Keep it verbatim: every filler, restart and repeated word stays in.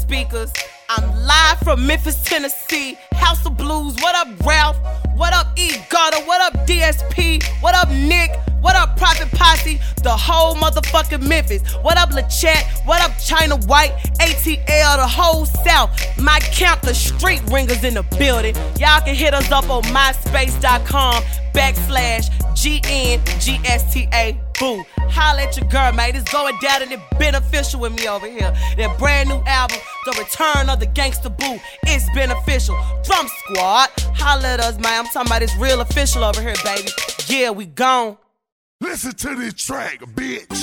speakers. I'm live from Memphis, Tennessee. House of Blues. What up, Ralph? What up, E. Gutta? What up, D S P? What up, Nick? What up, Private Posse? The whole motherfucking Memphis. What up, LaChat? What up, China White? A T L, the whole South. My camp, the street ringers in the building. Y'all can hit us up on myspace.com backslash G N G S T A. Boo. Holla at your girl, mate. It's going down and it's beneficial with me over here. That brand new album, The Return of the Gangsta Boo. It's beneficial. Drum Squad. Holla at us, man. I'm talking about it's real official over here, baby. Yeah, we gone. Listen to this track, bitch.